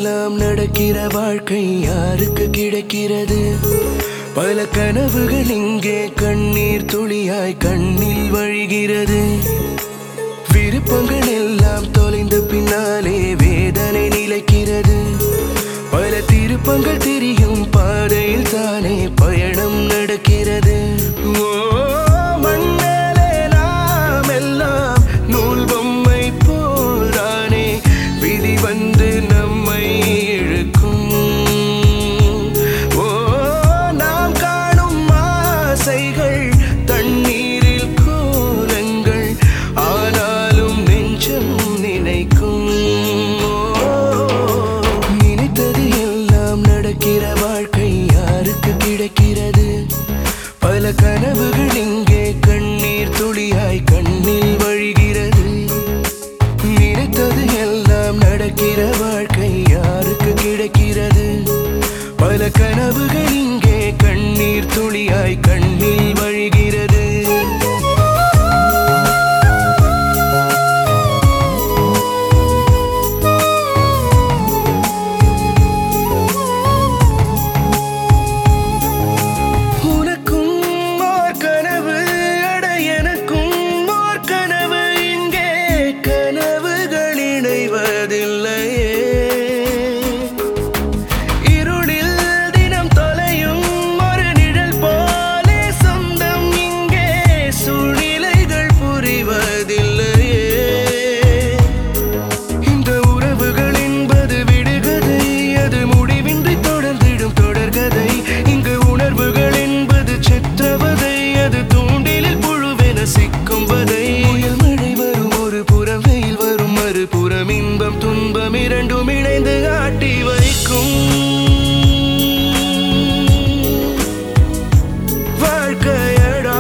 எல்லாம் நடக்கிற வாழ்க்கை யாருக்கு கிடைக்கிறது? பல கனவுகள் இங்கே கண்ணீர் துளியாய் கண்ணில் வழிகிறது. விருப்பங்கள் எல்லாம் தொலைந்த பின்னாலே வேதனை நிலைக்கிறது. பல திருப்பங்கள் தெரியும் பாதையில் தானே பயணம் நடக்கிறது. மண்ணாலே நாம் எல்லாம் நூல் பொம்மை போல்தானே விதி வந்து நம்மை இழுக்கும். நாம் காணும் ஆசைகள் தண்ணீரில் கோலங்கள், ஆனாலும் நெஞ்சம் நினைக்கும். நினைத்தது எல்லாம் நடக்கிற வாழ்க்கை யாருக்கு கிடைக்கிறது? பல கனவுகள் இங்கே கண்ணீர் துளியாய் கண்ணில் வழிகிறது. நினைத்தது எல்லாம் நடக்கிற வாழ்க்கை யாருக்கு கிடைக்கிறது? பல கனவுகள் இங்கே கண்ணீர் துளியாய் கண்ணில் வழிகிறது. இன்பம் துன்பம் இரண்டும் இணைந்து ஆட்டி வைக்கும் வாழ்க்கையடா.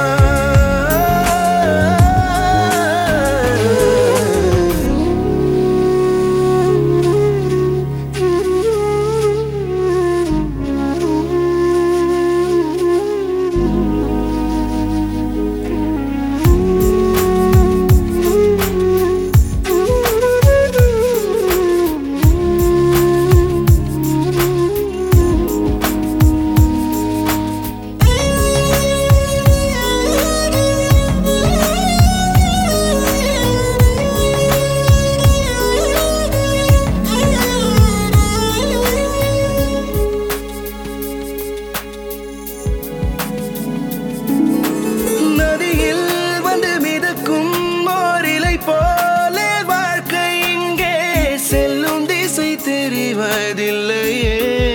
தெரிவதில்லையே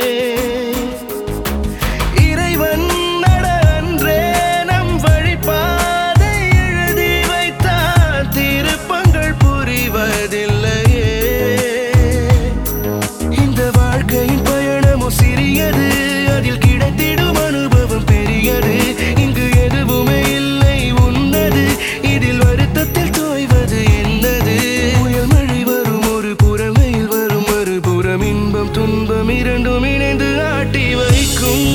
இறைவன் நட அன்றே நம் வழிபாதை எழுதி வைத்தான், திருப்பங்கள் புரிவதில்லையே. இந்த வாழ்க்கையின் பயணமும் சிறியது, அதில் கிடைத்திடும் அனுபவம் பெரியது. இங்கு எதுவுமே இல்லை உன்னது, இதில் வருத்தத்தில் தோய்வது என்னது? புயல் மழை வரும் ஒரு புறம், வெயில் வரும் மறுபுறம், இன்பம் துன்பம் இரண்டும் இணைந்து ஆட்டி வைக்கும்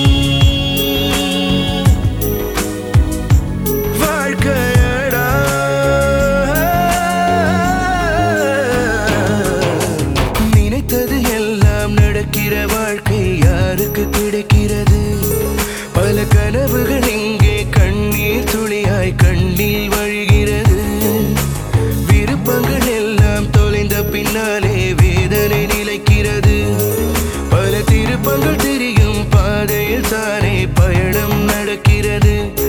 வாழ்க்கையடா. நினைத்தது எல்லாம் நடக்கிற வாழ்க்கை யாருக்கு கிடைக்கிறது? பல கனவுகள் இங்கே கண்ணீர் துளியாய் கண்ணில் வழிகிறது. விருப்பங்கள் எல்லாம் தொலைந்த பின்னாலே வேதனை நிலைக்கிறது. பல திருப்பங்கள் தெரியும் பாதையில் தானே பயணம் நடக்கிறது.